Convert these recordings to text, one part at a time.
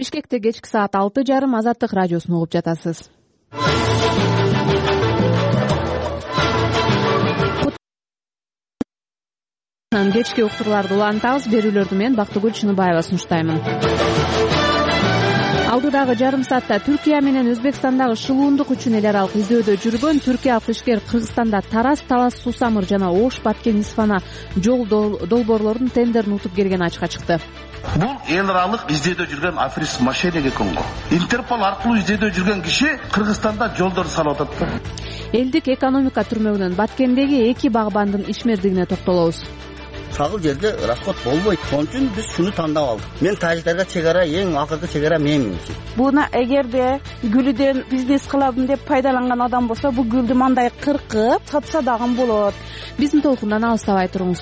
Бишкекте кечки саат 6:30 Азаттык радиосун угуп жатасыз. Кечки уктурларды улантабыз. Берүүлөрдү мен Бактыгүл Чыныбаева сунуштаймын. Алдыдагы жарым саатта Түркия менен Өзбекстандагы шылуундук үчүн эл аралык издөөдө жүргөн түркиялык ишкер Кыргызстанда Тарас, Талас, Сусамыр жана Ош, Баткен, Исфана жол долбоорлордун тендерин утуп келгени ачыкка чыкты. Бул эл аралык издөөдө жүргөн аферист мошенник экен го. Интерпол аркылуу издөөдө жүргөн киши Кыргызстанда жолдор салып атат. Элдик экономика түрмөгүнөн Баткендеги 2 багбандын ишмердигине токтолобуз. Чагыл жерде расход болбойт. Ошон үчүн биз шуну тандап алдык. Мен тажиктарга чегара эң акыркы чегара менмин. Буна эгерде гүлүдөн бизнес кылабын деп пайдаланган адам болсо, бул гүлдү мындай кыркып сатса дагы болот. Биздин толкундан алыстабай туруңуз.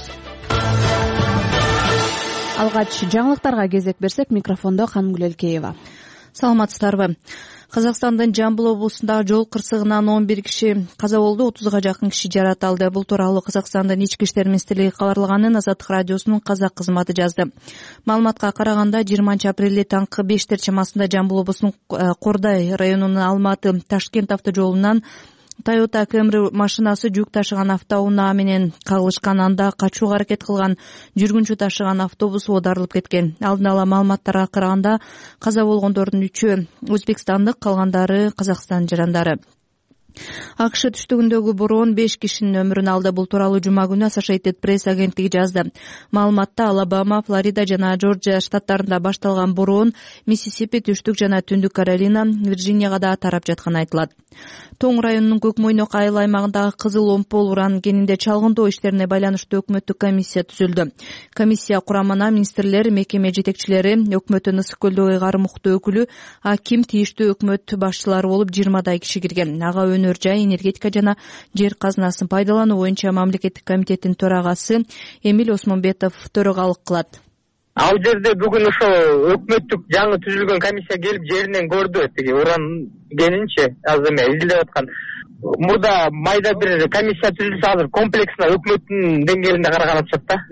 Алгач жаңылыктарга кезек берсек, микрофондо Канымгүл Элкеева. Саламатсыздарбы? Казакстандын Жамбыл облусундагы жол кырсыгынан 11 киши каза болду, 30га жакын киши жараталды. Бул тууралуу Казакстандын ички иштер министрлиги кабарлаганын Азаттык радиосунун казак кызматы жазды. Маалыматка караганда 20 апрелде таңкы 5 чамасында Жамбыл облусунун Кордай районунун Алматы Ташкент автожолунан Toyota Camry машинасы жүк ташыган автоунаа менен кагылышкан. Анда качууга аракет кылган жүргүнчү ташыган автобус оодарылып кеткен. Алдын ала маалыматтарга караганда каза болгондордун 3-ü өзбекстандык, калгандары Казакстан жарандары. АКШ түштүгүндөгү бороон 5 кишинин өмүрүн алды. Бул тууралуу жума күнү Associated Press агенттиги жазды. Маалыматта Алабама, Флорида жана Жоржия штаттарында башталган бороон Миссисипи, түштүк жана түндүк Каролина, Вирджинияга да тарап жатканы айтылат. Тоң районунун Көкмойнок айыл аймагындагы Кызыл Омпол уран кенинде чалгындоо иштерине байланыштуу өкмөттүк комиссия түзүлдү. Комиссия курамына министрлер, мекеме жетекчилери, өкмөттүн Ысык көлдөгү ыйгарым укуктуу өкүлү, аким, тийиштүү өкмөт башчылары болуп 20дай киши кирген. Ага өнөр жай, энергетика жана жер казынасын пайдалануу боюнча мамлекеттик комитеттин төрагасы Эмиль Осмонбетов төрагалык кылат. Ал жерде бүгүн ошол өкмөттүк жаңы түзүлгөн комиссия келип жеринен көрдү. Тиги уран кенинчи азыр эме изилдеп аткан. Мурда майда бир комиссия түзүлсө азыр комплексно өкмөттүн деңгээлинде караган атышат да.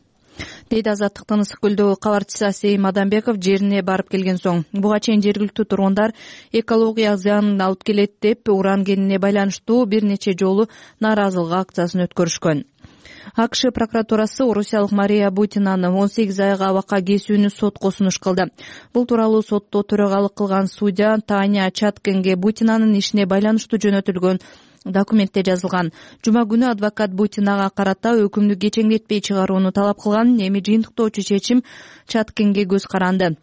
Дейди Азаттыктын Ысык көлдөгү кабарчысы Асейим Адамбеков жерине барып келген соң. Буга чейин жергиликтүү тургундар экология зыянын алып келет деп уран кенине байланыштуу бир нече жолу нааразылык акциясын өткөрүшкөн. АКШ прокуратурасы орусиялык Мария Бутинаны 18 айга абакка кесүүнү сотко сунуш кылды. Бул тууралуу сотто төрагалык кылган судья Таня Чаткинге Бутинанын ишине байланыштуу жөнөтүлгөн документте жазылган. Жума күнү адвокат Бутинага карата өкүмдү кечеңдетпей чыгарууну талап кылган. Эми жыйынтыктоочу чечим Чаткинге көз каранды.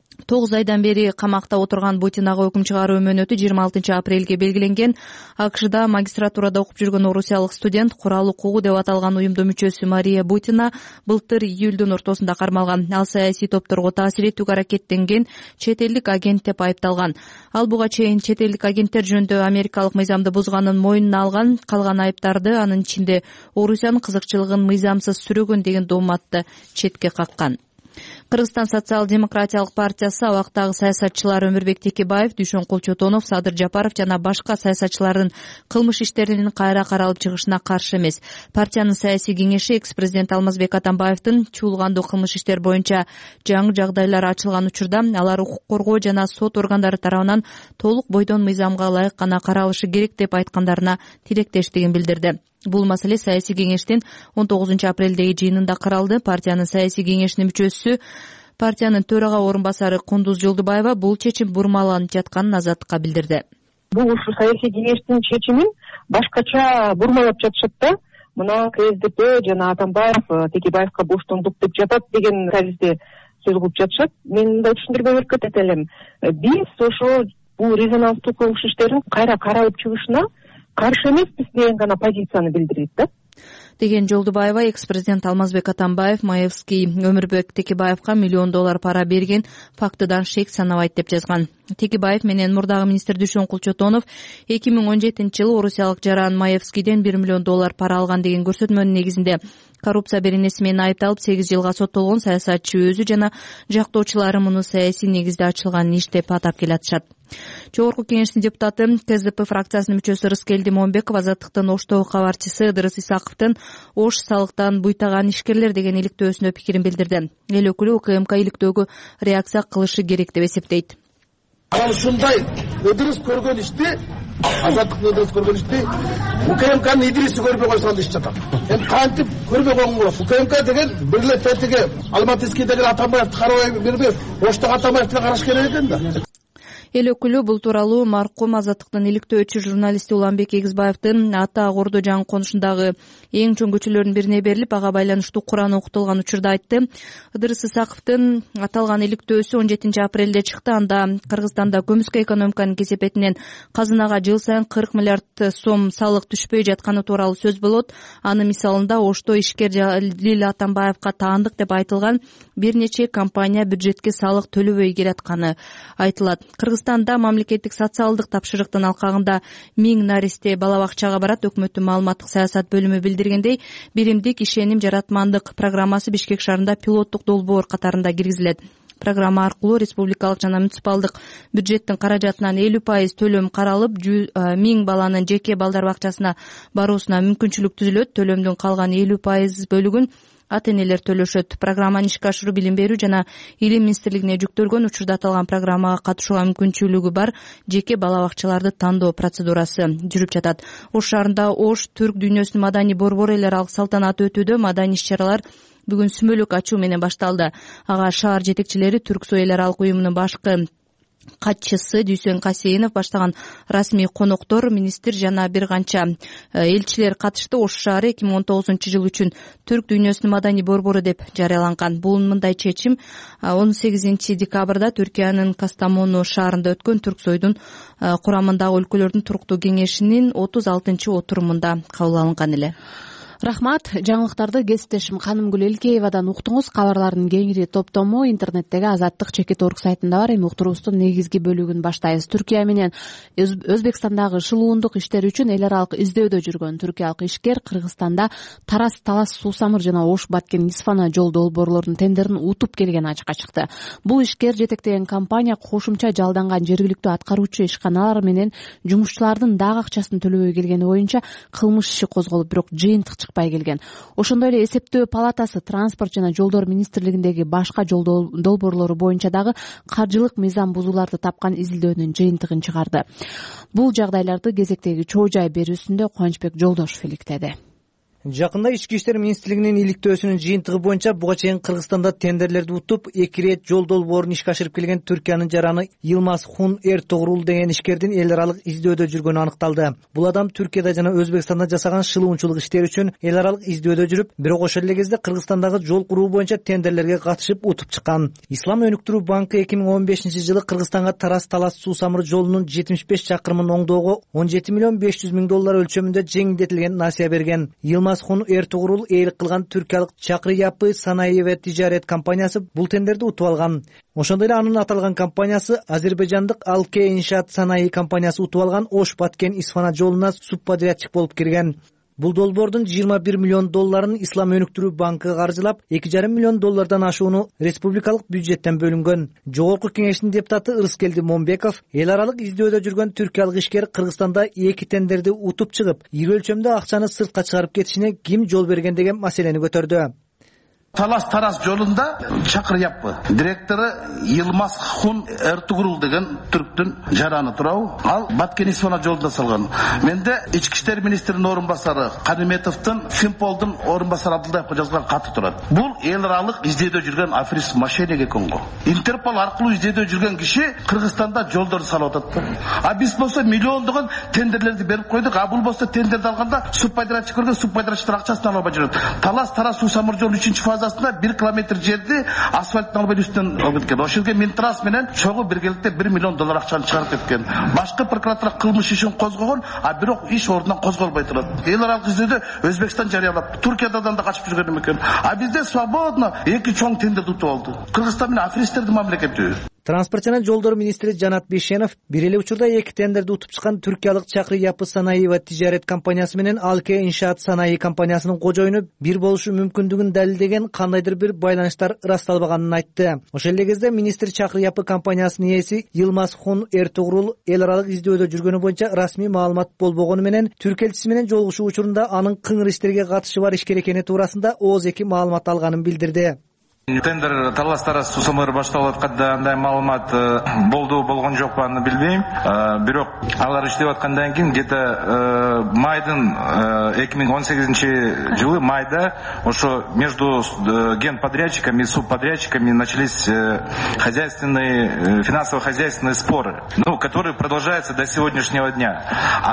9 айдан бери камакта отурган Бутинага өкүм чыгаруу мөөнөтү 26 апрелге белгиленген. АКШда магистратурада окуп жүргөн орусиялык студент курал укугу деп аталган уюмдун мүчөсү Мария Бутина былтыр июлдун ортосунда кармалган. Ал саясий топторго таасир этүүгө аракеттенген чет элдик агент деп айыпталган. Ал буга чейин чет элдик агенттер жөнүндө америкалык мыйзамды бузганын мойнуна алган. Калган айыптарды, анын ичинде Орусиянын кызыкчылыгын мыйзамсыз сүрөгөн деген дооматты четке каккан. Кыргызстан социал-демократиялык партиясы абактагы саясатчылар Өмүрбек Текебаев, Дүйшөн Кулчотонов, Садыр Жапаров жана башка саясатчылардын кылмыш иштеринин кайра каралып чыгышына каршы эмес. Партиянын саясий кеңеши экс-президент Алмазбек Атамбаевдин чуулгандуу кылмыш иштер боюнча жаңы жагдайлар ачылган учурда алар укук коргоо жана сот органдары тарабынан толук бойдон мыйзамга ылайык гана каралышы керек деп айткандарына тилектештигин билдирди. Бул маселе саясий кеңештин 19 апрелдеги жыйынында каралды. Партиянын саясий кеңешинин мүчөсү, партиянын төрага орун басары Кундуз Жолдубаева бул чечим бурмаланып жатканын Азаттыкка билдирди. Бул ушу саясий кеңештин чечимин башкача бурмалап жатышат да. Мына КСДП жана Атамбаев Текебаевка боштондук деп жатат деген табизде сөз кылып жатышат. Мен мындай түшүндүрмө берип кетет элем. Биз ошо бул резонанстуу кылмыш иштерин кайра каралып чыгышына каршы эмеспиз деген гана позицияны билдирет да. Деген Жолдубаева экс-президент Алмазбек Атамбаев Маевский Өмүрбек Текебаевка $1 миллион пара берген фактыдан шек санабайт деп жазган. Текебаев менен мурдагы министр Дүйшөн Кулчотонов 2017-жылы орусиялык жаран Маевскийден $1 миллион пара алган деген көрсөтмөнүн негизинде коррупция беренеси менен айыпталып 8 жылга соттолгон саясатчы өзү жана жактоочулары муну саясий негизде ачылган иш деп атап келатышат. Жогорку кеңештин депутаты КСДП фракциясынын мүчөсү Рыскелди Момбеков Азаттыктын Оштогу кабарчысы Ыдырыс Исаковдун Ош салыктан буйтаган ишкерлер деген иликтөөсүнө пикирин билдирди. Эл өкүлү УКМК иликтөөгө реакция кылышы керек деп эсептейт. Ал ушундай ыдырыс көргөн ишти, азаттыктын ыдырыс көргөн ишти УКМКнын идириси көрбөй койсо иш жатат. Эми кантип көрбөй койгон болот? УКМК деген бир эле тетиги Алматыский деген Атамбаевди карабай бербей, Оштогу Атамбаевди караш керек экен да. Эл өкүлү бул тууралуу маркум азаттыктын иликтөөчү журналисти Уланбек Эгизбаевдин Ата Ордо жаңы конушундагы эң чоң көчөлөрдүн бирине берилип, ага байланыштуу Куран окутулган учурда айтты. Ыдырыс Исаковдун аталган иликтөөсү 17 апрелде чыкты. Анда Кыргызстанда көмүскө экономиканын кесепетинен казынага жыл сайын 40 миллиард сом салык түшпөй жатканы тууралуу сөз болот. Анын мисалында Ошто ишкер Жалил Атамбаевга таандык деп айтылган бир нече компания бюджетке салык төлөбөй келатканы айтылат. Кыргызстанда мамлекеттик социалдык тапшырыктын алкагында 1000 наристе бала бакчага барат. Өкмөттүн маалыматтык саясат бөлүмү билдиргендей, биримдик ишеним жаратмандык программасы Бишкек шаарында пилоттук долбоор катарында киргизилет. Программа аркылуу республикалык жана муниципалдык бюджеттин каражатынан 50% төлөм каралып, 1000 баланын жеке балдар бакчасына баруусуна мүмкүнчүлүк түзүлөт. Төлөмдүн калган 50% бөлүгүн ата-энелер төлөшөт. Программаны ишке ашыруу Билим берүү жана Илим министрлигине жүктөлгөн. Учурда аталган программага катышууга мүмкүнчүлүгү бар жеке бала бакчаларды тандоо процедурасы жүрүп жатат. Ош шаарында Ош түрк дүйнөсүнүн маданий борбору эл аралык салтанаты өтүүдө. Маданий иш-чаралар бүгүн сүмөлүк ачуу менен башталды. Ага шаар жетекчилери, Түрксой эл аралык уюмунун башкы катчысы Дүйсен Касейинов баштаган расмий коноктор, министр жана бир канча элчилер катышты. Ош шаары 2019-жыл үчүн түрк дүйнөсүнүн маданий борбору деп жарыяланган. Бул мындай чечим 18 декабрда Түркиянын Кастамону шаарында өткөн Түрксойдун курамындагы өлкөлөрдүн туруктуу кеңешинин 36-отурумунда кабыл алынган эле. Рахмат. Жаңылыктарды кесиптешим Канымгүл Элкеевадан уктуңуз. Кабарлардын кеңири топтому интернеттеги Азаттык.org сайтында бар. Эми уктуруубуздун негизги бөлүгүн баштайбыз. Түркия менен Өзбекстандагы шылуундук иштер үчүн эл аралык издөөдө жүргөн түркиялык ишкер Кыргызстанда Тарас-Талас суу-самыр жана Ош-Баткен-Исфана жол долбоорлорунун тендерин утуп келгени ачыкка чыкты. Бул ишкер жетектеген компания кошумча жалданган жергиликтүү аткаруучу ишканалар менен жумушчулардын дагы акчасын төлөбөй келгени боюнча кылмыш иши козголуп, бирок жыйынтык чыкпай келген. Ошондой эле эсептөө палатасы транспорт жана жолдор министрлигиндеги башка жол долбоорлору боюнча дагы каржылык мыйзам бузууларды тапкан изилдөөнүн жыйынтыгын чыгарды. Бул жагдайларды кезектеги чоо жай берүүсүндө Кубанычбек Жолдошов иликтеди. Жакында Ички иштер министрлигинин иликтөөсүнүн жыйынтыгы боюнча буга чейин Кыргызстанда тендерлерди утуп, 2 рет жол долбоорун ишке ашырып келген Түркиянын жараны Йылмаз Хун Эртогрул деген ишкердин эл аралык издөөдө жүргөнү аныкталды. Бул адам Түркияда жана Өзбекстанда жасаган шылуунчулук иштери үчүн эл аралык издөөдө жүрүп, бирок ошол эле кезде Кыргызстандагы жол куруу боюнча тендерлерге катышып утуп чыккан. Ислам өнүктүрүү банкы 2015-жылы Кыргызстанга Тарас-Талас суу-самыр жолунун 75 чакырымын оңдоого 17 миллион 500 миң доллар өлчөмүндө жеңилдетилген насыя берген. Хун Эртогрул эйлик кылган түркиялык Чакры Япы Санаи ва Тижарет компаниясы бул тендерди утуп алган. Ошондой эле анын аталган компаниясы азербайжандык Алке Иншаат Санаи компаниясы утуп алган Ош-Баткен-Исфана жолуна субподрядчик болуп кирген. Бул долбоордун 21 миллион долларын Ислам өнүктүрүү банкы каржылап, 2,5 миллион доллардан ашууну республикалык бюджеттен бөлүнгөн. Жогорку кеңештин депутаты Ырыскелди Момбеков эл аралык издөөдө жүргөн түркиялык ишкер Кыргызстанда 2 тендерди утуп чыгып, ири өлчөмдө акчаны сыртка чыгарып кетишине ким жол берген деген маселени көтөрдү. Талас-Тарас жолунда Чакры Япы директору Йылмаз Хун Эртогрул деген түрктүн жараны турабы. Ал Баткен-Исфана жолунда салган. Менде ички иштер министринин орун басары Каниметовдун, Финполдун орун басары Абдылдаевге жазган каты турат. Бул эл аралык издөөдө жүргөн аферист мошенник экен го. Интерпол аркылуу издөөдө жүргөн киши Кыргызстанда жолдорду салып атат. А биз болсо миллиондогон тендерлерди берип койдук. А бул болсо тендерди алганда субподрядчик көргөн, субподрядчиктер акчасын албай жүрөт. Талас-Тарас суу-самыр жолу 3-чү фазасында 1 километр жерди асфальттын албай үстүнөн алып кеткен. Ошол жерге Минтрас менен чогуу биргеликте 1 миллион доллар акчаны чыгарып кеткен. Башкы прокуратура кылмыш ишин козгогон, а бирок иш ордунан козголбой турат. Эл аралык издөөдө Өзбекстан жарыялап, Туркиядан да качып жүргөн экен. А бизде свободно 2 чоң тендерди утуп алды. Кыргызстан менен аферисттердин мамлекети. Транспорт жана жолдор министри Жанат Бейшенов бир эле учурда 2 тендерди утуп чыккан түркиялык Чакры Yapı Sanayi ва Тижарет компаниясы менен Алке Иншаат Санаи компаниясынын кожоюну бир болушу мүмкүндүгүн далилдеген кандайдыр бир байланыштар ырасталбаганын айтты. Ошол эле кезде министр Чакры Yapı компаниясынын ээси Yılmaz Hun Ertuğrul эл аралык издөөдө жүргөнү боюнча расмий маалымат болбогону менен түрк элчиси менен жолугушуу учурунда анын кыңыр иштерге катышы бар ишкер экени туурасында ооз-2 маалымат алганын билдирди. Тендер талас тарас сусамыр башталып атканда андай маалымат болгон жокпу аны билбейм. Бирок алар иштеп аткандан кийин где-то майдын 2018 жылы майда ошо между генподрядчиками и субподрядчиками начались финансово-хозяйственные споры, которые продолжаются до сегодняшнего дня.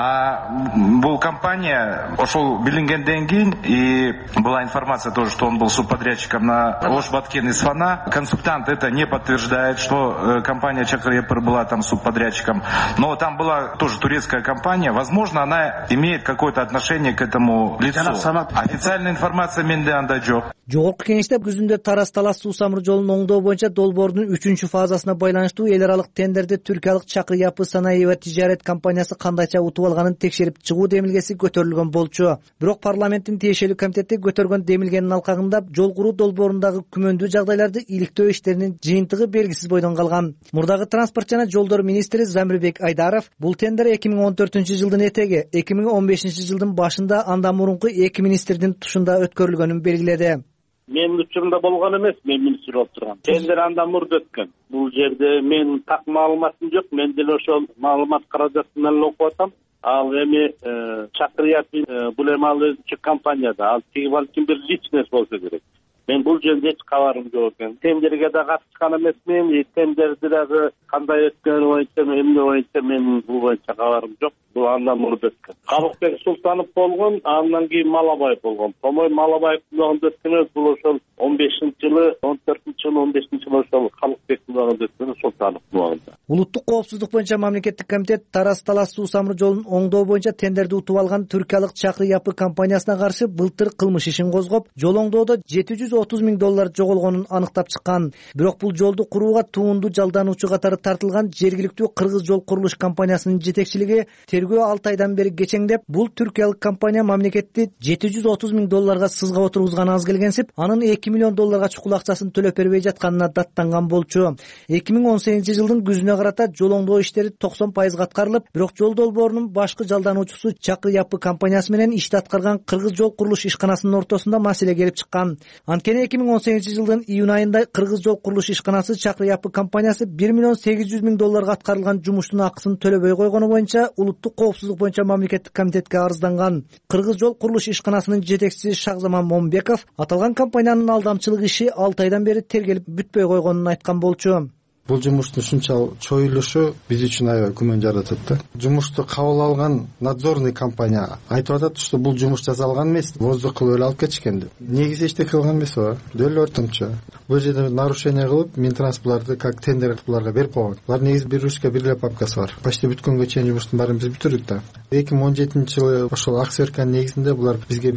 А бул компания ошол билингенден кийин и была информация тоже, что он был субподрядчиком на Баткен Исфана. Консультант это не подтверждает, что компания Чакры Yapı была там субподрядчиком. Но там была тоже турецкая компания. Возможно, она имеет какое-то отношение к этому лицу. Официальная информация менде анда жок. Жогорку кеңеште күзүндө Тарас-Талас суу самыр жолун оңдоо боюнча долбоордун 3-фазасына байланыштуу эл аралык тендерди түркиялык Чакры Yapı Sanayi ва Тижарет компаниясы кандайча утуп алганын текшерип чыгуу демилгеси көтөрүлгөн болчу. Бирок парламенттин тиешелүү комитети көтөргөн демилгенин алкагында жол куруу долбоорундагы күмөндүү жагдайларды иликтөө иштеринин жыйынтыгы белгисиз бойдон калган. Мурдагы транспорт жана жолдор министри Замирбек Айдаров бул тендер 2014-жылдын этеги, 2015-жылдын башында андан мурунку 2 министрдин тушунда өткөрүлгөнүн белгиледи. Мен учурунда болгон эмес, мен министр болуп тургам. Тендер андан мурда өткөн. Бул жерде мен так маалыматым жок, мен деле ошол маалымат каражатын эле окуп атам. Ал эми Чакры Yapı бул эми ал компанияда, ал тиги балким бир личность болсо керек. Мен бул жерде эч кабарым жок экен. Тендерге да катышкан эмесмин, тендерди дагы кандай өткөнү боюнча, эмне боюнча мен бул боюнча кабарым жок. Бул андан мурда өткөн. Калыкбек Султанов болгон, андан кийин Малабаев болгон. Томой Малабаевдин убагында өткөн бул ошол 15-жылы, 14-жылы, 15-жылы ошол Калыкбектин убагында өткөн Султановдун убагында. Улуттук коопсуздук боюнча мамлекеттик комитет Тарас-Талас суу самыр жолун оңдоо боюнча тендерди утуп алган түркиялык Чакры Yapı компаниясына каршы былтыр кылмыш ишин козгоп, жол оңдоодо $730 миң жоголгонун аныктап чыккан. Бирок бул жолду курууга туунду жалдануучу катары тартылган жергиликтүү кыргыз жол курулуш компаниясынын жетекчилиги тергөө 6 айдан бери кечеңдеп, бул түркиялык компания мамлекетти $730 миң сызга отургузганы аз келгенсип, анын $2 миллион чукул акчасын төлөп бербей жатканына даттанган болчу. 2018-жылдын күзүнө карата жол оңдоо иштери 90% аткарылып, бирок жол долбоорунун башкы жалдануучусу Чакры Yapı компаниясы менен ишти аткарган кыргыз жол курулуш ишканасынын ортосунда маселе келип чыккан. Анткени 2018-жылдын июнь айында кыргыз жол курулуш ишканасы Чакры Yapı компаниясы $1 миллион аткарылган жумуштун акысын төлөбөй койгону боюнча улуттук коопсуздук боюнча мамлекеттик комитетке арызданган. Кыргыз жол курулуш ишканасынын жетекчиси Шагзаман Момбеков аталган компаниянын алдамчылык иши 6 айдан бери тергелип бүтпөй койгонун айткан болчу. Бул жумуштун ушунча чоюлушу биз үчүн аябай күмөн жаратат да. Жумушту кабыл алган надзорный компания айтып атат, что бул жумуш жасалган эмес, воздух кылып эле алып кетишкен деп. Негизи эчтеке кылган эмес о, деле ортомчу. Бул жерде нарушение кылып, Минтранс буларды как тендер буларга берип койгон. Булар негизи бир ручка, бир эле папкасы бар. Почти бүткөнгө чейин жумуштун баарын биз бүтүрдүк да. 2017-жылы ошол аксерканын негизинде булар бизге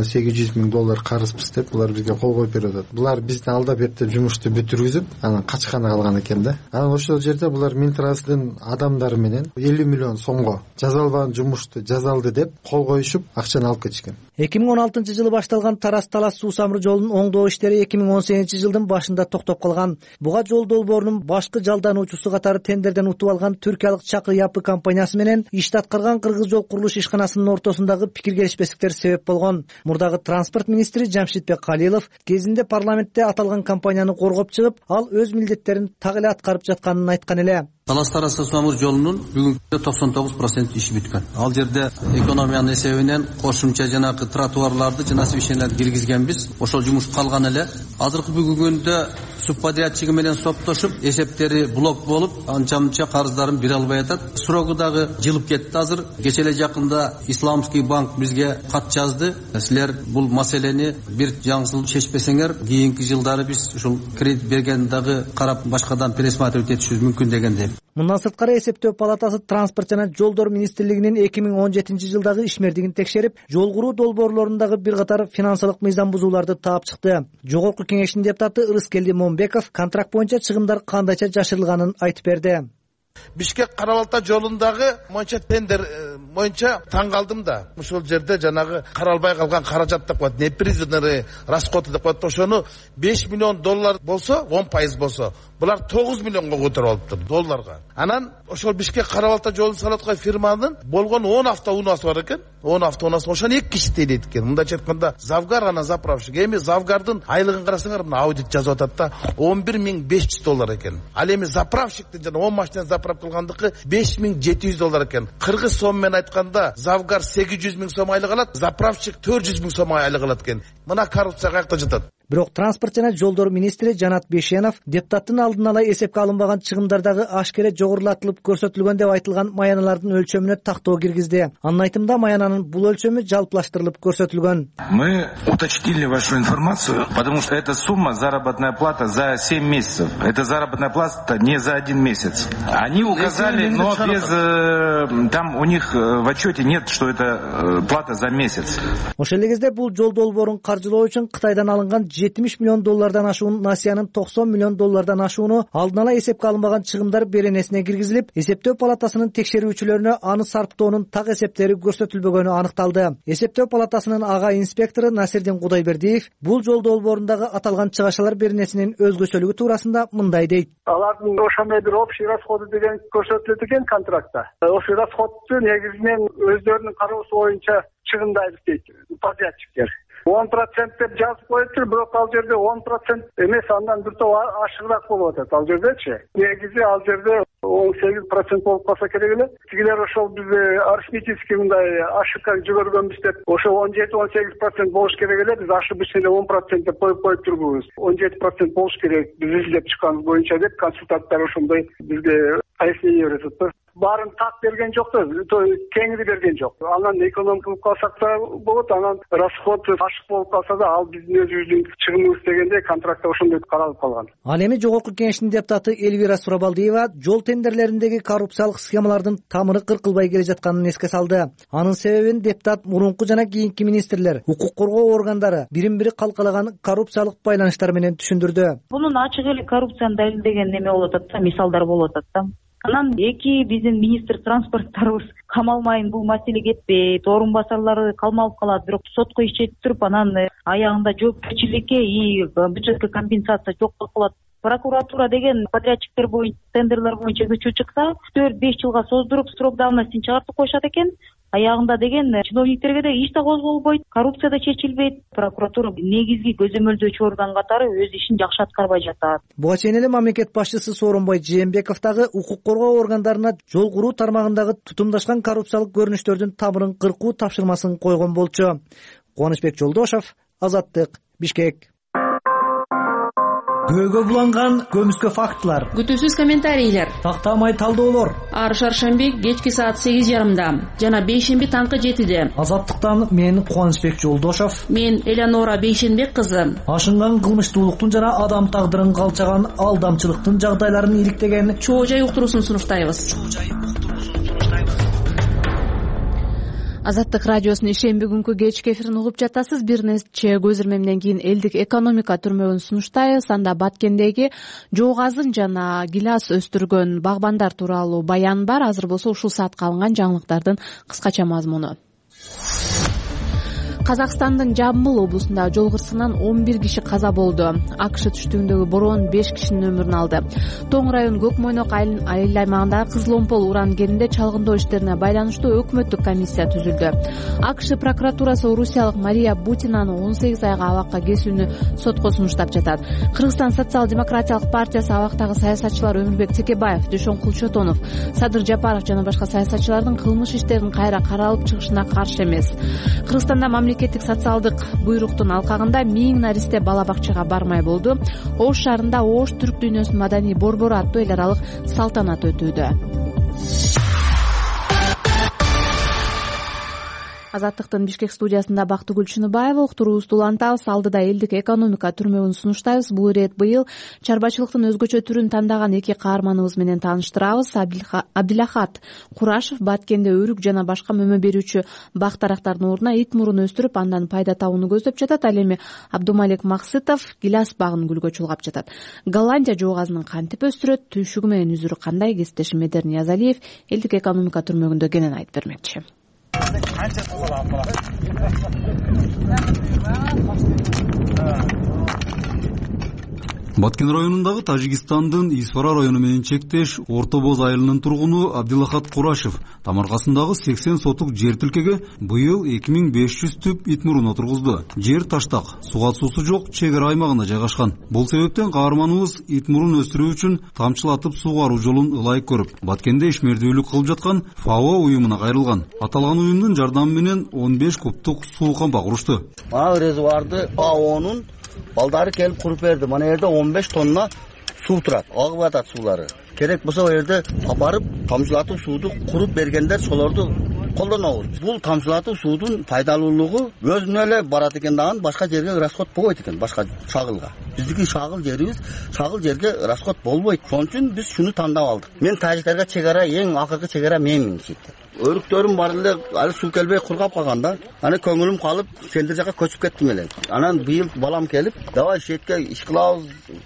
$1 миллион карызбыз деп булар бизге кол коюп берип атат. Булар бизди алдап эрип жумушту бүтүргүзүп, анан качканы калган экен да. Анан ошол жерде булар Минтранстын адамдары менен $50 миллион жазалбаган жумушту жазалды деп кол коюшуп, акчаны алып кетишкен. 2016-жылы башталган Тарас-Талас суу самыр жолунун оңдоо иштери 2018-жылдын башында токтоп калган. Буга жол долбоорунун башкы жалдануучусу катары тендерден утуп алган түркиялык Чакры Yapı компаниясы менен ишти аткарган кыргыз жол курулуш ишканасынын ортосундагы пикир келишпестиктер себеп болгон. Мурдагы транспорт министри Жамшитбек Калилов кезинде парламентте аталган компанияны коргоп чыгып, ал өз милдеттерин так эле аткарып жатканын айткан эле. Талас-Тарас суу самыр жолунун бүгүнкү 99% иши бүткөн. Ал жерде экономиянын эсебинен кошумча жанагы тротуарларды жана освещенияларды киргизгенбиз. Ошол жумуш калган эле. Азыркы бүгүнкү күндө субподрядчиги менен соттошуп, эсептери блок болуп, анча-мынча карыздарын бере албай атат. Срогу дагы жылып кетти азыр. Кече эле жакында Исламский банк бизге кат жазды. Силер бул маселени бир жаңсыл чечпесеңер, кийинки жылдары биз ушул кредит берген дагы карап башкадан пересматривать этишибиз мүмкүн деген деп. Мындан сырткары эсептөө палатасы транспорт жана жолдор министрлигинин 2017-жылдагы ишмердигин текшерип, жол куруу долбоорлорундагы бир катар финансылык мыйзам бузууларды таап чыкты. Жогорку кеңештин депутаты Ырыскелди Момбеков контракт боюнча чыгымдар кандайча жашырылганын айтып берди. Бишкек Кара-Балта жолундагы боюнча тендер боюнча таң калдым да. Ушул жерде жанагы каралбай калган каражат деп коет, непризнанный расходы деп коет. Ошону $5 миллион болсо, 10% болсо, булар 9 миллионго көтөрүп алыптыр долларга. Анан ошол Бишкек Кара-Балта жолун салып аткан фирманын болгон 10 автоунаасы бар экен. 10 автоунаасы ошону 2 киши тейлейт экен. Мындайча айтканда, завгар анан заправщик. Эми завгардын айлыгын карасаңар, мына аудит жазып атат да, $11,500 экен. Ал эми заправщиктин жана 10 машина заправ кылгандыкы $5,700 экен. Кыргыз сом менен айтканда, завгар 800,000 сом айлык алат, заправщик 400,000 сом айлык алат экен. Мына коррупция каякта жатат? Бирок транспорт жана жолдор министри Жанат Бешенов депутаттын алдын ала эсепке алынбаган чыгымдардагы ашкере жогорулатылып көрсөтүлгөн деп айтылган маяналардын өлчөмүнө тактоо киргизди. Анын айтымында маянанын бул өлчөмү жалпылаштырылып көрсөтүлгөн. Мы уточнили вашу информацию, потому что эта сумма заработная плата за 7 месяцев. Это заработная плата не за 1 месяц. Они указали, но без там у них в отчете нет, что это плата за месяц. Ошол эле кезде бул жол долбоорун каржылоо үчүн Кытайдан алынган $70 миллион ашуун, Насиянын $90 миллион ашууну алдын ала эсепке алынбаган чыгымдар беренесине киргизилип, эсептөө палатасынын текшерүүчүлөрүнө аны сарптоонун так эсептери көрсөтүлбөгөнү аныкталды. Эсептөө палатасынын ага инспектору Насирдин Кудайбердиев бул жол долбоорундагы аталган чыгашалар беренесинин өзгөчөлүгү туурасында мындай дейт. Алардын ошондой бир общий расходы деген көрсөтүлөт экен контрактта. Ошол расходду негизинен өздөрүнүн кароосу боюнча чыгымдайбыз дейт подрядчиктер. 10% деп жазып коюптур, бирок ал жерде 10% эмес, андан бир топ ашыгыраак болуп атат ал жердечи. Негизи ал жерде 18% болуп калса керек эле. Тигилер ошол биз арифметический мындай ошибка жүгөргөнбүз деп, ошол 17-18% болуш керек эле. Биз ошибуч эле 10% деп коюп турбуз. 17% болуш керек биз изилдеп чыкканыбыз боюнча деп консультанттар ошондой бизге пояснение берет. Баарын так берген жок да, кеңири берген жок. Анан экономия кылып калсак да болот, анан расход ашык болуп калса да ал биздин өзүбүздүн чыгымыбыз дегенде контрактта ошондой каралып калган. Ал эми жогорку кеңештин депутаты Эльвира Сурабалдиева жол тендерлериндеги коррупциялык схемалардын тамыры кыркылбай келе жатканын эске салды. Анын себебин депутат мурунку жана кийинки министрлер, укук коргоо органдары бирин-бири калкалаган коррупциялык байланыштар менен түшүндүрдү. Бунун ачык эле коррупцияны далилдеген неме болуп атат да, мисалдар болуп атат да. Анан эки биздин министр транспорттарыбыз камалмайын бул маселе кетпейт, орун басарлары калмалып калат, бирок сотко иш чечип туруп анан аягында жоопкерчиликке и бюджетке компенсация жок болуп калат. Прокуратура деген подрядчиктер боюнча тендерлер боюнча көчү чыкса 4-5 жылга создуруп срок давностин чыгартып коюшат экен. Аягында деген чиновниктерге да иш да козголбойт, коррупция да чечилбейт. Прокуратура негизги көзөмөлдөөчү орган катары өз ишин жакшы аткарбай жатат. Буга чейин эле мамлекет башчысы Сооронбай Жээнбеков дагы укук коргоо органдарына жол куруу тармагындагы тутумдашкан коррупциялык көрүнүштөрдүн тамырын кыркуу тапшырмасын койгон болчу. Кубанычбек Жолдошов, Азаттык, Бишкек. Көйгө буланган көмүскө фактылар, күтүүсүз комментарийлер, тактамай талдоолор. Ар шаршемби кечки саат 8:30, жана бейшемби таңкы 7-де. Азаттыктан мен Кубанычбек Жолдошов, мен Элеонора Бейшенбек кызы. Ашынган кылмыштуулуктун жана адам тагдырын калчаган алдамчылыктын жагдайларын иликтеген чоо жай уктуруусун сунуштайбыз. Азаттык радиосунун ишемби күнкү кечки эфирин угуп жатасыз. Бир нече көз ирмемден кийин элдик экономика түрмөгүн сунуштайбыз. Анда Баткендеги жоогазын жана гилас өстүргөн багбандар тууралуу баян бар. Азыр болсо ушул саатка алынган жаңылыктардын кыскача мазмуну. Казакстандын Жамбыл облусунда жол кырсыгынан 11 киши каза болду. АКШ түштүгүндөгү бороон 5 кишинин өмүрүн алды. Тоң район Көкмойнок айыл аймагында Кызыломпол уран кенинде чалгындоо иштерине байланыштуу өкмөттүк комиссия түзүлдү. АКШ прокуратурасы орусиялык Мария Бутинаны 18 айга абакка кесүүнү сотко сунуштап жатат. Кыргызстан социал-демократиялык партиясы абактагы саясатчылар Өмүрбек Текебаев, Дүйшөн Кулчотонов, Садыр Жапаров жана башка саясатчылардын кылмыш иштерин кайра каралып чыгышына каршы эмес. Кыргызстанда мамлекеттик социалдык буйруктун алкагында 1000 наристе бала бакчага бармай болду. Ош шаарында Ош түрк дүйнөсүнүн маданий борбору аттуу эл аралык салтанат өтүүдө. Азаттыктын Бишкек студиясында Бактыгүл Чыныбаева, уктуруубузду улантабыз. Алдыда элдик экономика түрмөгүн сунуштайбыз. Бул ирет быйыл чарбачылыктын өзгөчө түрүн тандаган эки каарманыбыз менен тааныштырабыз. Абдилахат Курашев Баткенде өрүк жана башка мөмө берүүчү бактарактардын ордуна ит мурун өстүрүп, андан пайда табууну көздөп жатат. Ал эми Абдумалик Максытов гилас багын гүлгө чулгап жатат. Голландия жоогазынын кантип өстүрөт, түйшүгү менен үзүрү кандай? Кесиптешим Медер Ниязалиев элдик экономика түрмөгүндө кенен айтып бермекчи. Баткен районундагы Тажикстандын Исфара району менен чектеш Орто Боз айылынын тургуну Абдилахат Курашев Тамаркасындагы 80 сотук жер тилкеге быйыл 2500 түп ит мурун отургузду. Жер таштак, суга суусу жок чек ара аймагында жайгашкан. Бул себептен каарманыбыз ит мурун өстүрүү үчүн тамчылатып сугаруу жолун ылайык көрүп, Баткенде ишмердүүлүк кылып жаткан ФАО уюмуна кайрылган. Аталган уюмдун жардамы менен 15 кубтук суу камба курушту. Резервуарды ФАОнун балдары келип куруп берди. Мына жерде 15 тонна суу турат. Агып атат суулары. Керек болсо о жерде апарып тамчылатып сууду куруп бергендер солорду колдонобуз. Бул тамчылатып суудун пайдалуулугу өзүнө эле барат экен дагы, башка жерге расход болбойт экен, башка шагылга. Биздики шагыл жерибиз, шагыл жерге расход болбойт. Ошон үчүн биз шуну тандап алдык. Мен тажиктерге чек ара, эң акыркы чек ара менмин дейт. Өрүктөрүм бар эле, али суу келбей кургап калган да. Аны көңүлүм калып, сендер жака көчүп кеттим эле. Анан быйыл балам келип, давай шетке иш кылабыз,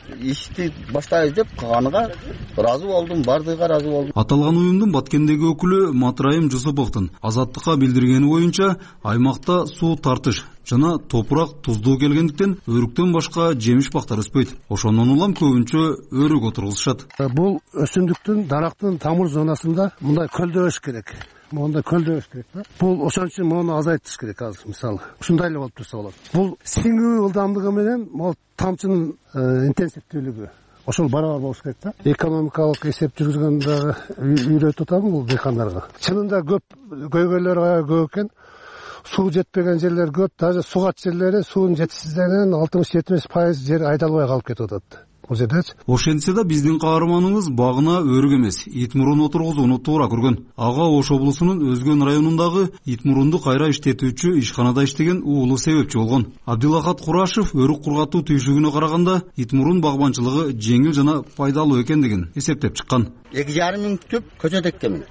ишти баштайбыз деп кылганыга ыраазы болдум, бардыгыга ыраазы болдум. Аталган уюмдун Баткендеги өкүлү Матраим Жусуповдун Азаттыкка билдиргени боюнча, аймакта суу тартыш жана топурак туздуу келгендиктен өрүктөн башка жемиш бактар өспөйт. Ошондон улам көбүнчө өрүк отургузушат. Бул өсүмдүктүн, дарактын тамыр зонасында мындай көлдө өсүш керек. Монда көлдө өсүш керек да. Бул ошон үчүн муну азайтыш керек азыр, мисалы. Ушундай эле болуп турса болот. Бул сиңүү ылдамдыгы менен могу тамчынын интенсивдүүлүгү ошол барабар болуш керек да. Экономикалык эсеп жүргүзгөндө үйрөтүп атам бул дыйкандарга. Чынында көп көйгөйлөр көп экен. Суу жетпеген жерлер көп, даже сугат жерлери суунун жетишсиздигинен 60-70% жер айдалбай калып кетип атат. Ошентсе да биздин каарманыбыз багына өрүк эмес, ит мурун отургузууну туура көргөн. Ага Ош облусунун Өзгөн районундагы ит мурунду кайра иштетүүчү ишканада иштеген уулу себепчи болгон. Абдилахат Курашев өрүк кургатуу түйшүгүнө караганда ит мурун багбанчылыгы жеңил жана пайдалуу экендигин эсептеп чыккан. 2,5 миң түп көчөт эккенмин.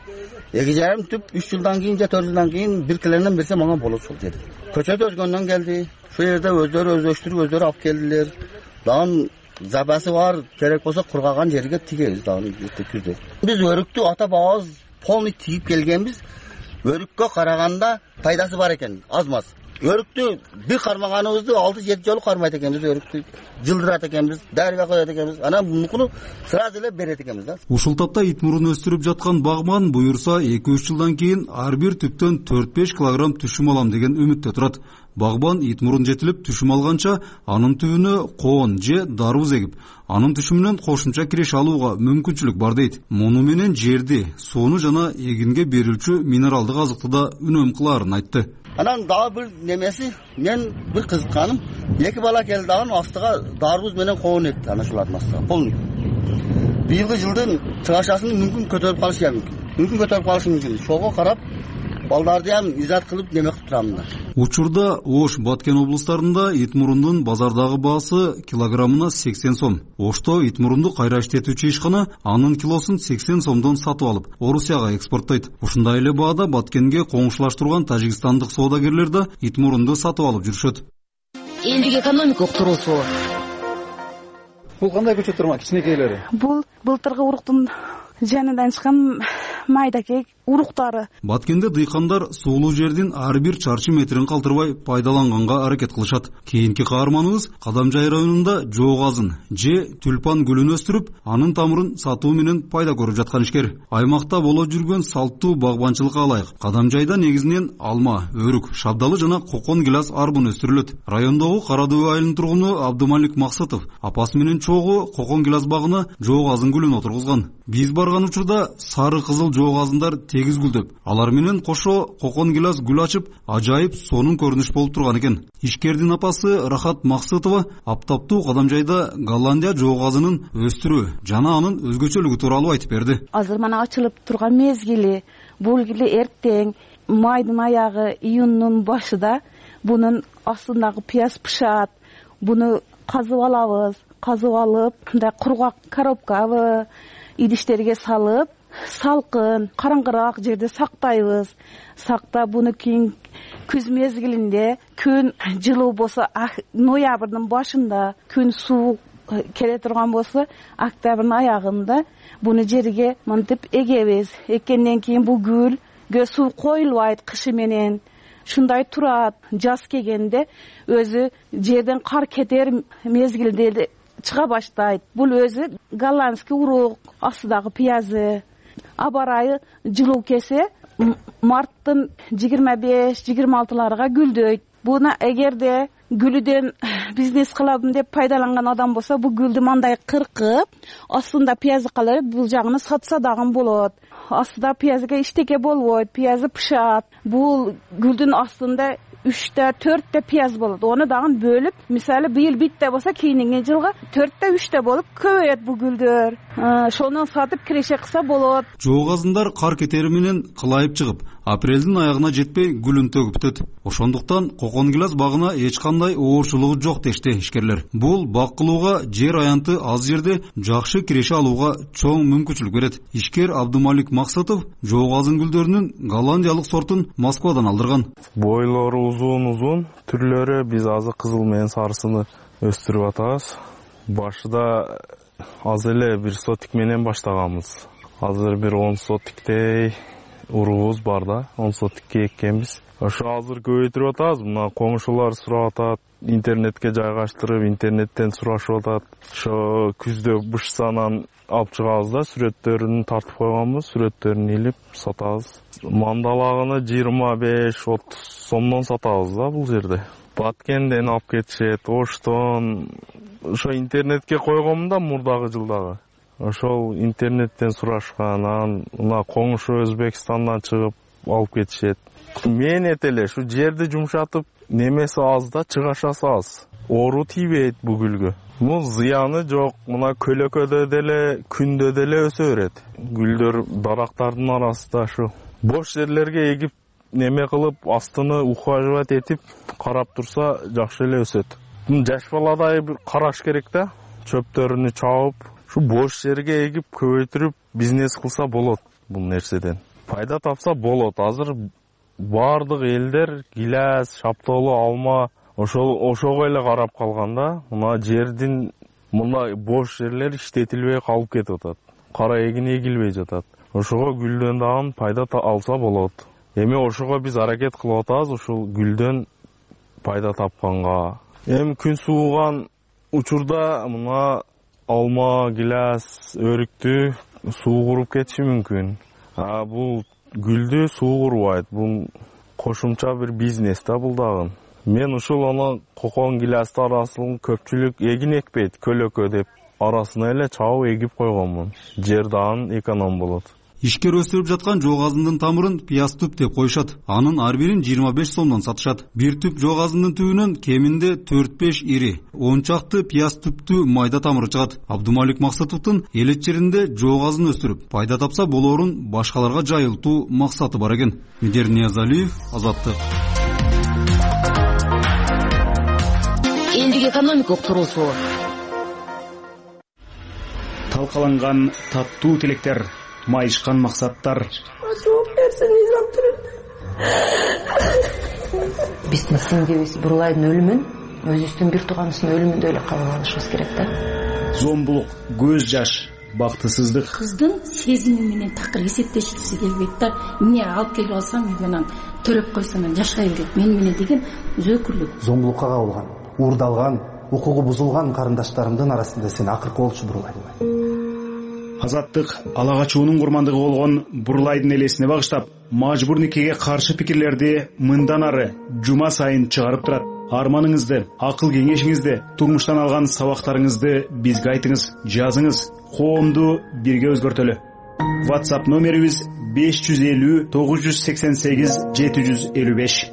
2,5 түп 3 жылдан кийин же 4 жылдан кийин бир киленен берсе мага болот ушул жерде. Көчөт өзгөндөн келди. Шу жерде өздөрү өздөштүрүп, өздөрү алып келдилер. Дагы запасы бар, керек болсо кургаган жерге тигебиз дагы күздө. Биз өрүктү ата бабабыз полный тигип келгенбиз. Өрүккө караганда пайдасы бар экен, аз-маз. Өрүктү бир кармаганыбызды 6-7 жолу кармайт экенбиз, өрүктү жылдырат экенбиз, дарыга коет экенбиз. Анан мунукуну сразу эле берет экенбиз да. Ушул тапта ит мурун өстүрүп жаткан багман буюрса 2-3 жылдан кийин ар бир түптөн 4-5 килограмм түшүм алам деген үмүттө турат. Багбан ит мурун жетилип түшүм алганча анын түбүнө коон же дарбыз эгип, анын түшүмүнөн кошумча киреш алууга мүмкүнчүлүк бар дейт. Муну менен жерди, сууну жана эгинге берилчү минералдык азыкты да үнөм кылаарын айтты. Анан дагы бир немеси, мен бир кызыкканым, 2 бала келди дагы астыга дарбыз менен коон экти, ана шулардын астыга полный. Быйылгы жылдын чыгашасын мүмкүн көтөрүп калышы мүмкүн. Мүмкүн көтөрүп калышы мүмкүн. Шого карап балдарды ham изат кылып неме кылып турамын да. Учурда Ош, Баткен облустарында ит мурундун базардагы баасы килограммына 80 сом. Ошто ит мурунду кайра иштетүүчү ишкана анын килосун 80 сомдон сатып алып, Орусияга экспорттойт. Ушундай эле баада Баткенге коңшулаштырган тажикстандык соодагерлер да ит мурунду сатып алып жүрүшөт. Элдик экономика уктуруусу. Бул кандай көчөттөр, кичинекейлери? Бул былтыркы уруктун жанынан чыккан майдакей уруктары. Баткенде дыйкандар суулуу жердин ар бир чарчы метрин калтырбай пайдаланганга аракет кылышат. Кийинки каарманыбыз Кадамжай районунда жоогазын же тюльпан гүлүн өстүрүп, анын тамырын сатуу менен пайда көрүп жаткан ишкер. Аймакта боло жүргөн салттуу багбанчылыкка ылайык Кадамжайда негизинен алма, өрүк, шабдалы жана кокон гилас арбын өстүрүлөт. Райондогу Кара Дөбө айылынын тургуну Абдумалик Максытов апасы менен чогуу кокон гилас багына жоогазын гүлүн отургузган. Биз барган учурда сары кызыл жоок азындар тегиз гүлдөп, алар менен кошо кокон гилас гүл ачып, ажайып сонун көрүнүш болуп турган экен. Ишкердин апасы Рахат Максытова аптаптуу Кадамжайда Голландия жоок азынын өстүрүү жана анын өзгөчөлүгү тууралуу айтып берди. Азыр мана ачылып турган мезгили, бул эле эртең майдын аягы, июндун башында бунун астындагы пияз пышат. Буну казып алабыз. Казып алып, мындай кургак коробкабы, идиштерге салып, салкын, караңгыраак жерде сактайбыз. Сактап буну кийин күз мезгилинде күн жылуу болсо, ноябрдын башында күн суук келе турган болсо, октябрдын аягында буну жерге мынтип эгебиз. Эккенден кийин бул гүлгө суу коюлбайт кышы менен. Шундай турат. Жаз келгенде өзү жерден кар кетер мезгилде чыга баштайт. Бул өзү голландский урук, астыдагы пиязы. Аба ырайы жылуу келсе, марттын 25-26-ларга гүлдөйт. Буна эгерде гүлүдөн бизнес кылабым деп пайдаланган адам болсо, бул гүлдү мындай кыркып, астында пиязы калып, бул жагын сатса дагы болот. Астында пиязга иштеке болбойт, пиязы пышат. Бул гүлдүн астында 3-4 пияз болот. Оны дагы бөлүп, мисалы быйыл битте болсо, кийинки жылга 4-3 болуп көбөйөт бул гүлдөр. Шону сатып киреше кылса болот. Жоок азындар кар кетери менен кылайып чыгып, апрелдин аягына жетпей гүлүн төгүп бүтөт. Ошондуктан кокон гилас багына эч кандай оорчулугу жок дешти ишкерлер. Бул бак кылууга жер аянты аз жерде жакшы киреше алууга чоң мүмкүнчүлүк берет. Ишкер Абдумалик Максытов жоок азын гүлдөрүнүн голландиялык сортун Москвадан алдырган. Бойлору узун түрлөрү, биз азыр кызыл менен сарысыны өстүрүп атабыз. Башында аз эле 1 сотик менен баштаганбыз. Азыр бир 10 сотиктей уруубуз бар да, 10 сотикке эккенбиз. Ошо азыр көбөйтүрүп атабыз. Мына коңшулар сурап атат, интернетке жайгаштырып, интернеттен сурашып атат. Ошо күздө бышсанан алып чыгабыз да, сүрөттөрүн тартып койгонбуз, сүрөттөрүн илип сатабыз. Мандалагыны 25-30 сомдон сатабыз да бул жерде. Баткенден алып кетишет, Оштон. Ошо интернетке койгонмун да мурдагы жылдагы. Ошол интернеттен сурашкан, анан мына коңшу Өзбекстандан чыгып алып кетишет. Менет эле ушу жерди жумшатып, немеси аз да, чыгашасы аз. Оору тийбейт бул гүлгө. Бул зыяны жок. Мына көлөкөдө деле, күндө деле өсө берет. Гүлдөр дарактардын арасында ушу бош жерлерге эгип, неме кылып, астыны ухаживать этип, карап турса жакшы эле өсөт. Жаш баладай бир караш керек да, чөптөрүнү чабып, ушу бош жерге эгип, көбөйтүрүп, бизнес кылса болот бул нерседен. Пайда тапса болот. Азыр бардык элдер гилас, шаптоолу, алма ошого эле карап калган да. Мына жердин мына бош жерлер иштетилбей калып кетип атат. Кара эгин эгилбей жатат. Ошого гүлдөн дагы пайда алса болот. Эми ошого биз аракет кылып атабыз, ушул гүлдөн пайда тапканга. Эми күн сууган учурда мына алма, гилас, өрүктү суу куруп кетиши мүмкүн. Бул гүлдү суу курбайт. Бул кошумча бир бизнес да бул дагы. Мен ушул аны кокон гиласты арасын көпчүлүк эгин экпейт, көлөкө деп арасына эле чабып эгип койгонмун. Жер дагы эконом болот. Ишкер өстүрүп жаткан жоок азындын тамырын пияз түп деп коюшат. Анын ар бирин 25 сомдон сатышат. Бир түп жоок азындын түбүнөн кеминде 4-5 ири, 10 чакты пияз түптүү майда тамыры чыгат. Абдумалик Максытовдун элет жеринде жоок азын өстүрүп, пайда тапса болоорун башкаларга жайылтуу максаты бар экен. Медер Ниязалиев, Азаттык. Элдик экономикалык туруусу. Талкаланган таттуу тилектер, майышкан максаттар. Жооп берсин, биздин сиңдибиз Бурлайдын өлүмүн өзүбүздүн бир тууганыбыздын өлүмүндөй эле кабыл алышыбыз керек да. Зомбулук, көз жаш, бактысыздык. Кыздын сезими менен такыр эсептешкиси келбейт да. Эмне алып келип алсам, менен төрөп койсом жашай берет. Мен менен деген зөөкүрлүк. Зомбулукка кабылган, уурдалган, укугу бузулган карындаштарымдын арасында сен акыркы болчу Бурлайдын. Азаттык ала качуунун курмандыгы болгон Бурлайдын элесине багыштап, мажбур никеге каршы пикирлерди мындан ары жума сайын чыгарып турат. Арманыңызды, акыл кеңешиңизди, турмуштан алган сабактарыңызды бизге айтыңыз, жазыңыз, коомду бирге өзгөртөлү. WhatsApp номерибиз 550 988 755.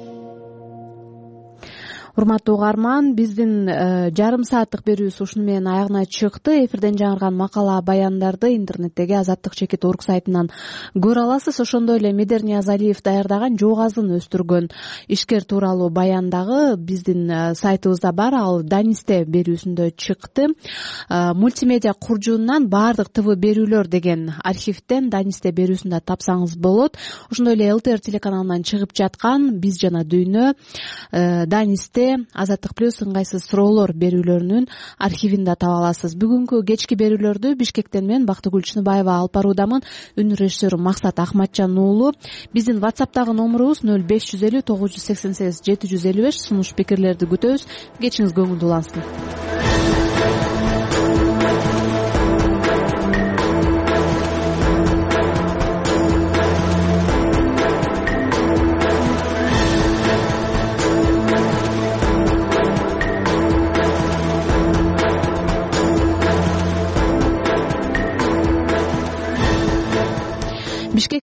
Урматтуу угарман, биздин жарым сааттык берүүбүз ушуну менен аягына чыкты. Эфирден жаңырган макала баяндарды интернеттеги azattik.org сайтынан көрө аласыз. Ошондой эле Медер Ниязалиев даярдаган жоогазын өстүргөн ишкер тууралуу баян дагы биздин сайтыбызда бар. Ал Данисте берүүсүндө чыкты. Мультимедиа куржунунан баардык ТВ берүүлөр деген архивден Данисте берүүсүндө тапсаңыз болот. Ошондой эле ЛТР телеканалынан чыгып жаткан Биз жана дүйнө Данисте Азаттык плюс ыңгайсыз суроолор берүүлөрүнүн архивинде таба аласыз. Бүгүнкү кечки берүүлөрдү Бишкектен мен Бактыгүл Чыныбаева алып баруудамын. Үн режиссеру Максат Ахматжан уулу. Биздин WhatsApp'тагы номерубуз 0550 988 755. Сунуш пикирлерди күтөбүз. Кечиңиз көңүлдүү улансын.